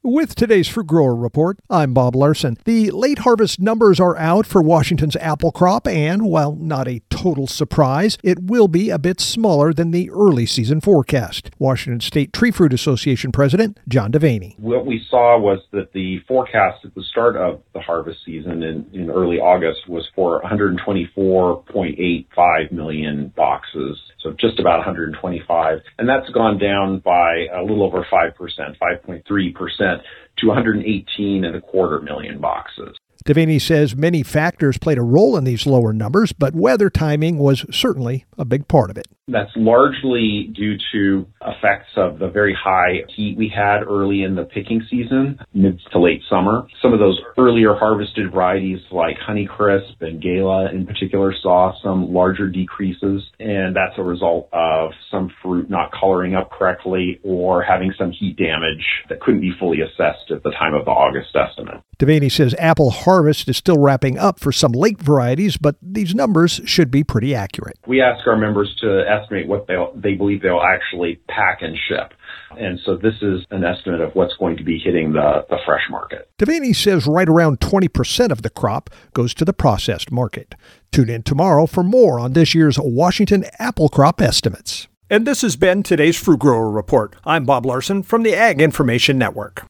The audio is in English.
With today's Fruit Grower Report, I'm Bob Larson. The late harvest numbers are out for Washington's apple crop, and while not a total surprise, it will be a bit smaller than the early season forecast. Washington State Tree Fruit Association President John Devaney. What we saw was that the forecast at the start of the harvest season in early August was for 124.85 million boxes. So just about 125. And that's gone down by a little over 5%, 5.3%, to 118.25 million boxes. Devaney says many factors played a role in these lower numbers, but weather timing was certainly a big part of it. That's largely due to effects of the very high heat we had early in the picking season, mid to late summer. Some of those earlier harvested varieties like Honeycrisp and Gala in particular saw some larger decreases, and that's a result of some fruit not coloring up correctly or having some heat damage that couldn't be fully assessed at the time of the August estimate. Devaney says apple harvest is still wrapping up for some late varieties, but these numbers should be pretty accurate. We ask our members to estimate what they believe they'll actually pack and ship. And so this is an estimate of what's going to be hitting the fresh market. Devaney says right around 20% of the crop goes to the processed market. Tune in tomorrow for more on this year's Washington apple crop estimates. And this has been today's Fruit Grower Report. I'm Bob Larson from the Ag Information Network.